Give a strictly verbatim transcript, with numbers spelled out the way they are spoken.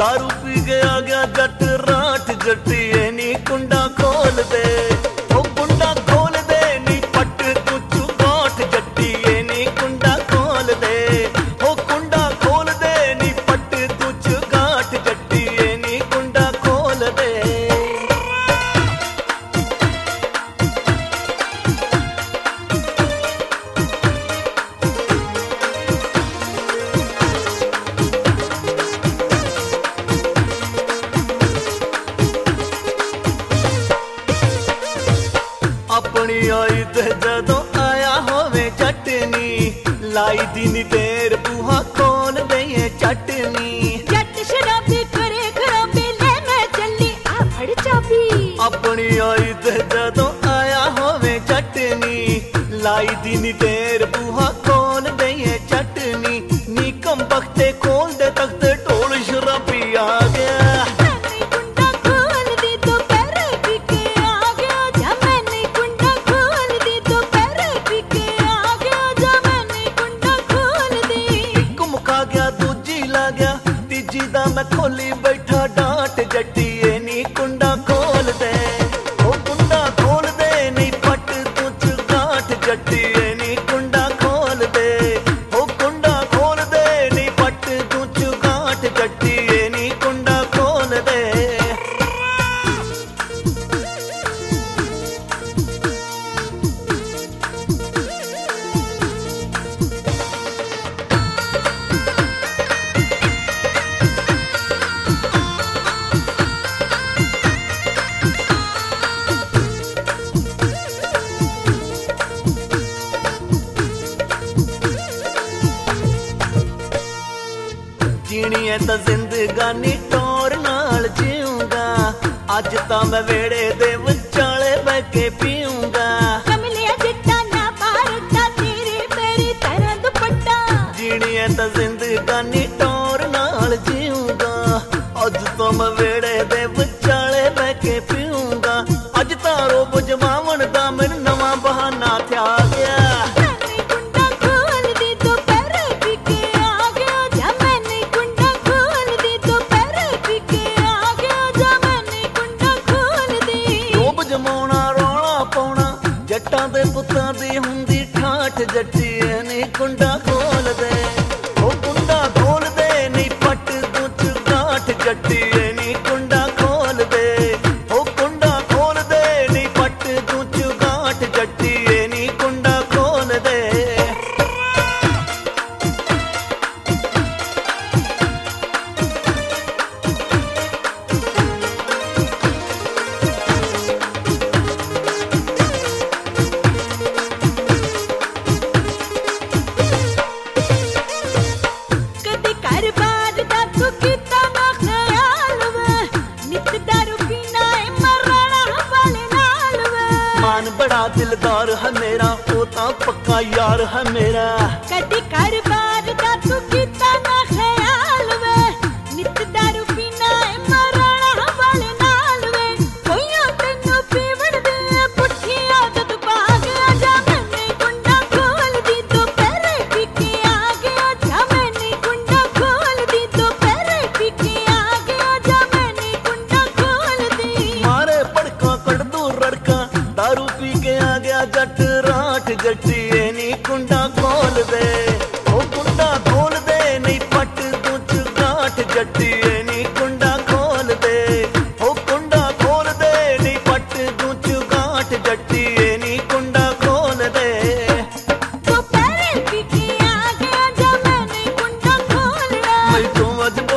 दारू पी के आ गया जट राठ जट्टी ये नी कुंडा खोल दे, ओ कुंडा खोल दे नी पट कुछ गांठ जट्टी ये नी कुंडा खोल दे, ओ कुंडा खोल दे नी पट कुछ गांठ जट्टी ये नी कुंडा खोल दे। अपनी आई ते जदों आया होवे चटनी, लाई दिन देर बूहा खोल दे चटनी। जट शराबी करे खराबी ले मैं चली आ फड़ चाबी। अपनी आई ते जदों आया होवे चटनी, लाई दिन देर बूहा खोल दे चटनी। नी कम बख्ते खोल दे तख्ते टोल शराबी आ गया। मैं खोली बैठा डांट जट्टी ये नी कुंडा खोल दे, ओ कुंडा खोल दे नी पट कुछ गांठ जट्टी ये नी कुंडा खोल दे, ओ कुंडा खोल दे नी पट कुछ गांठ जट्टी ये नी कुंडा खोल दे। जीनी है तो जिंदगानी टोर नाल जीऊंगा, अज तो मैं वेड़े दे विचाले बह के पीऊंगा। कमलिया चिट्टा ना पारदा तेरी मेरी तरह दुपट्टा। जीनी है तो जिंदगानी टोर नाल जीऊंगा, अज तो मैं वेड़े दे विचाले बह के पीऊंगा। अज तारो बुझवावण दा मैनू नवां बहाना थया गया। जट्टां दे पुत्तां दी हुंदी ठाठ जट्टी ये नी कुंडा खोल दे, ओ कुंडा खोल दे नी पट कुछ गांठ जट्टी ये नी कुंडा खोल दे, ओ कुंडा खोल दे नी पट कुछ गांठ जट्टी ये नी कुंडा खोल दे। बड़ा दिलदार है मेरा, ओ ता पक्का यार है मेरा। कदी कर बार दा तू कीता ना ख्याल वे, नित दारू पीना है मराना वाले नाल वे। कोइयां तैनू पीवण दे पुट्ठी आदत पा गया, जा मैंने कुंडा खोल दी तो पैरे पी के आ गया। जा मैंने कुंडा खोल दी तो पैरे पी के आ गया। जा मैंने कुंडा खोल दी। मारे पड़का कड़ दू रड़का दारू पी के आ गया जट राठ जट्टी ये नी कुंडा खोल दे, ओ कुंडा खोल दे नी पट कुछ गांठ जट्टी ये नी कुंडा खोल दे, ओ कुंडा खोल दे नी पट कुछ गांठ जट्टी ये नी कुंडा खोल दे। तो पैरे पी के आ गया, जा मैंने कुंडा खोलना। मैं तो अज